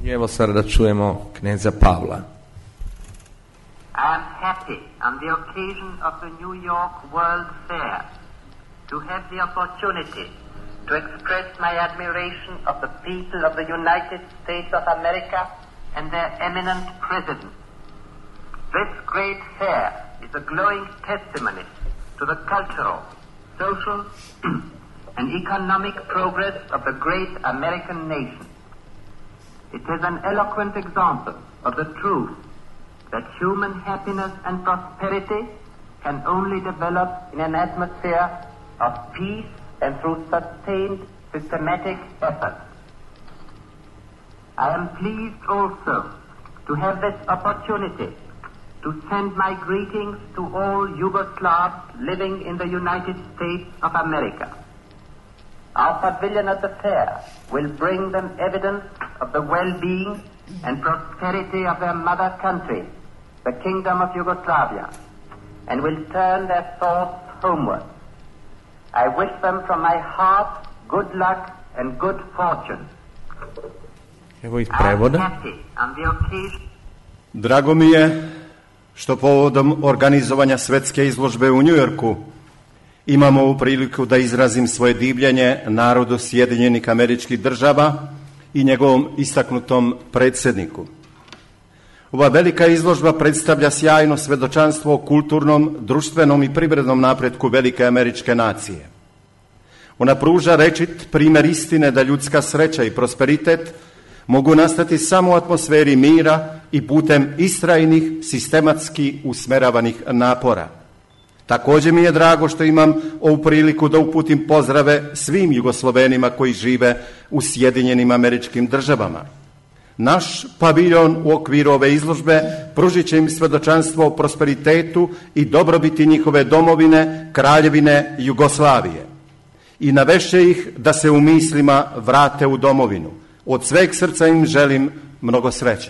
I evo sada da čujemo kneza Pavla. I am happy on the occasion of the New York World Fair to have the opportunity to express my admiration of the people of the United States of America and their eminent president. This great fair is a glowing testimony to the cultural, social, and economic progress of the great American nation. It is an eloquent example of the truth that human happiness and prosperity can only develop in an atmosphere of peace and through sustained systematic effort. I am pleased also to have this opportunity to send my greetings to all Yugoslavs living in the United States of America. Our pavilion at the fair will bring them evidence of the well-being and prosperity of their mother country, the Kingdom of Yugoslavia, and will turn their thoughts homeward. I wish them from my heart good luck and good fortune. Evo ih prevoda. Drago mi je što povodom organizovanja svetske izložbe u Njujorku imamo ovu priliku da izrazim svoje divljenje narodu Sjedinjenih Američkih Država i njegovom istaknutom predsjedniku. Ova velika izložba predstavlja sjajno svjedočanstvo o kulturnom, društvenom i privrednom napretku velike američke nacije. Ona pruža rečit primjer istine da ljudska sreća i prosperitet mogu nastati samo u atmosferi mira i putem istrajnih, sistematski usmeravanih napora. Također mi je drago što imam ovu priliku da uputim pozdrave svim Jugoslovenima koji žive u Sjedinjenim Američkim Državama. Naš paviljon u okviru ove izložbe pružit će im svjedočanstvo o prosperitetu i dobrobiti njihove domovine, Kraljevine Jugoslavije. I navešće ih da se u mislima vrate u domovinu. Od sveg srca im želim mnogo sreće.